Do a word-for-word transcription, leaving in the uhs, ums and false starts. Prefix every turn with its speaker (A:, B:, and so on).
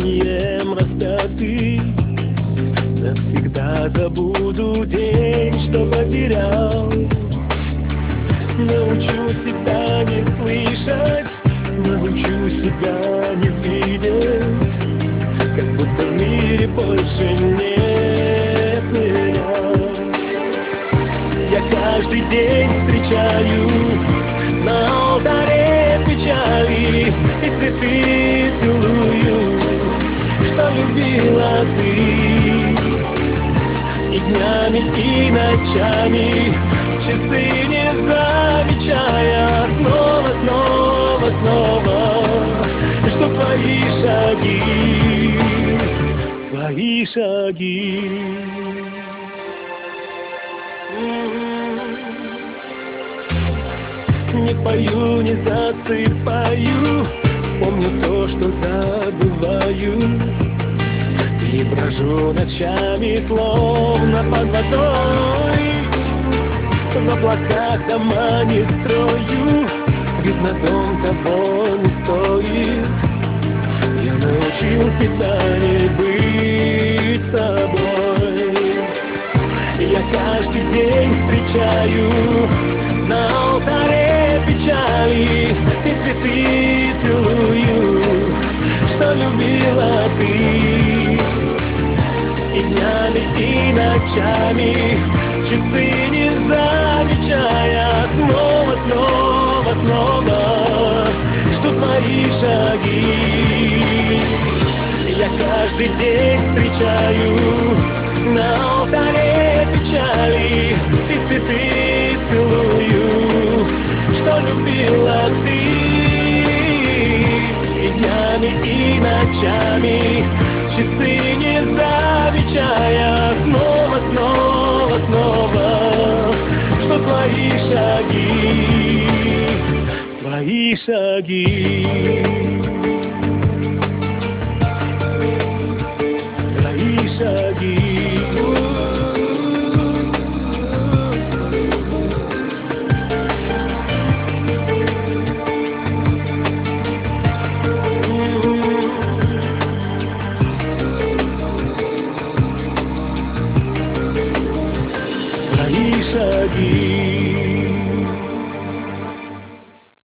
A: сиянием распятый. Навсегда забуду день, что потерял. Научу себя не слышать, научу себя не видеть, как будто в мире больше нет меня. Я каждый день встречаю на алтаре печали и цветы целую, что любила ты. И днями, и ночами, часы не замечая, снова, снова, снова жду твои шаги, твои шаги. Не пою, не засыпаю, помню то, что забываю. И брожу ночами, словно под водой. В облаках дома не строю, видно, дом того не стоит. Я научил себя не быть собой. Я каждый день встречаю на алтаре печали и цветы целую, что любила ты. И днями, и ночами, часы не замечая, снова, снова, снова жду твои шаги. Я каждый день встречаю на алтаре печали и цветы целую, что любила ты. И днями, и ночами, часы не замечая, снова, снова, снова жду твои шаги, твои шаги.